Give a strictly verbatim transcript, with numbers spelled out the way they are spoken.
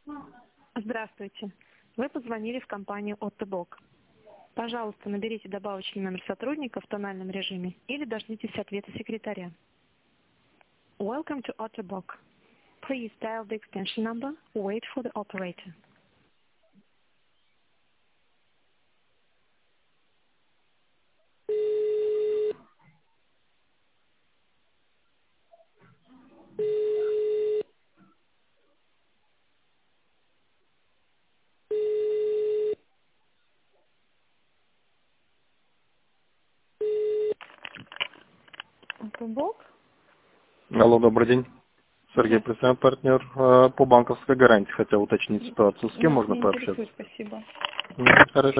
Здравствуйте. Вы позвонили в компанию Ottobock. Пожалуйста, наберите добавочный номер сотрудника в тональном режиме или дождитесь ответа секретаря. Welcome to Ottobock. Please dial the extension number or wait for the operator. Ottobock? Алло, добрый день. Сергей Да. Плесняк, партнер э, по банковской гарантии. Хотел уточнить ситуацию. С кем Нас можно не пообщаться? интересует, спасибо. М, Хорошо.